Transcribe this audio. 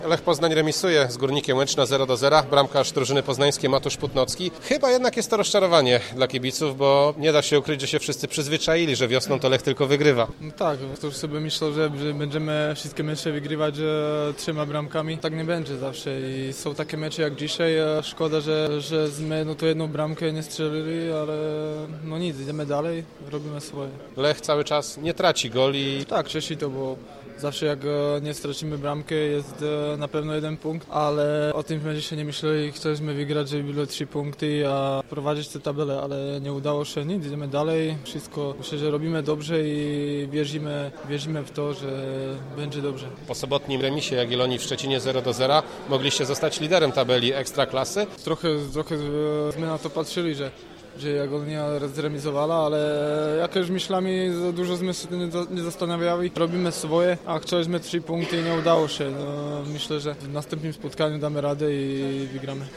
Lech Poznań remisuje z Górnikiem Łęczna 0-0. Bramkarz drużyny poznańskiej Matusz Putnocki. Chyba jednak jest to rozczarowanie dla kibiców, bo nie da się ukryć, że się wszyscy przyzwyczaili, że wiosną to Lech tylko wygrywa. No tak, to już sobie myślę, że będziemy wszystkie mecze wygrywać 3 bramkami. Tak nie będzie zawsze i są takie mecze jak dzisiaj. Szkoda, że my to jedną bramkę nie strzelili, ale no nic, idziemy dalej, robimy swoje. Lech cały czas nie traci goli. Tak, cieszy to, bo zawsze jak nie stracimy bramkę jest na pewno 1 punkt, ale o tym będzie się nie myśleli. Chcieliśmy wygrać, żeby było 3 punkty, a prowadzić tę tabelę, ale nie udało się nic. Idziemy dalej, wszystko myślę, że robimy dobrze i wierzymy w to, że będzie dobrze. Po sobotnim remisie Jagiellonii w Szczecinie 0-0 mogliście zostać liderem tabeli Ekstraklasy. Trochę my na to patrzyli, że Jagiellonia zremisowała, ale jakoś myślami za dużo my się nie zastanawiali. Robimy swoje, a chcieliśmy 3 punkty i nie udało się. No, myślę, że w następnym spotkaniu damy radę i wygramy.